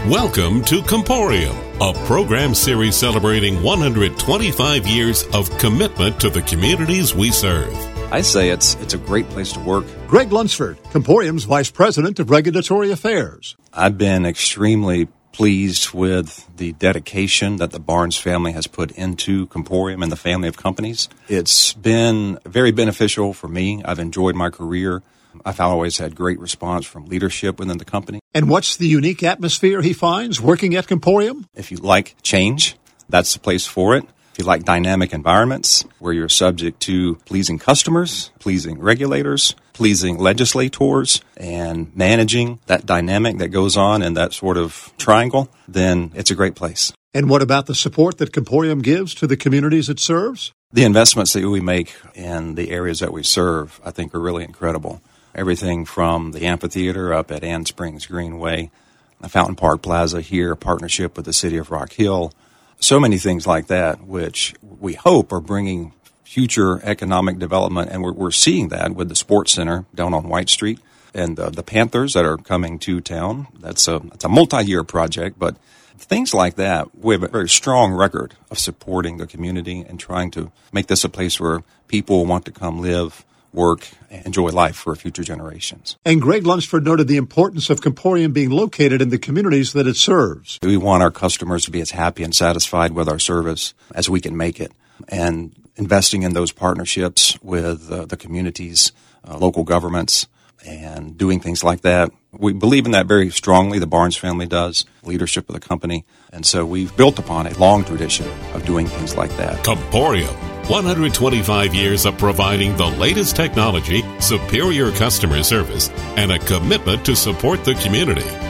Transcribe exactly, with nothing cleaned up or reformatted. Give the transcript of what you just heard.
Welcome to Comporium, a program series celebrating one hundred twenty-five years of commitment to the communities we serve. I say it's it's a great place to work. Greg Lunsford, Comporium's Vice President of Regulatory Affairs. I've been extremely pleased with the dedication that the Barnes family has put into Comporium and the family of companies. It's been very beneficial for me. I've enjoyed my career. I've always had great response from leadership within the company. And what's the unique atmosphere he finds working at Comporium? If you like change, that's the place for it. If you like dynamic environments where you're subject to pleasing customers, pleasing regulators, pleasing legislators, and managing that dynamic that goes on in that sort of triangle, then it's a great place. And what about the support that Comporium gives to the communities it serves? The investments that we make in the areas that we serve, I think, are really incredible. Everything from the amphitheater up at Ann Springs Greenway, the Fountain Park Plaza here, a partnership with the city of Rock Hill, so many things like that, which we hope are bringing future economic development, and we're, we're seeing that with the Sports Center down on White Street and uh, the Panthers that are coming to town. That's a, it's a multi-year project, but things like that, we have a very strong record of supporting the community and trying to make this a place where people want to come live, work, and enjoy life for future generations. And Greg Lunsford noted the importance of Comporium being located in the communities that it serves. We want our customers to be as happy and satisfied with our service as we can make it. And investing in those partnerships with uh, the communities, uh, local governments, and doing things like that. We believe in that very strongly. The Barnes family does, leadership of the company. And so we've built upon a long tradition of doing things like that. Comporium, one hundred twenty-five years of providing the latest technology, superior customer service, and a commitment to support the community.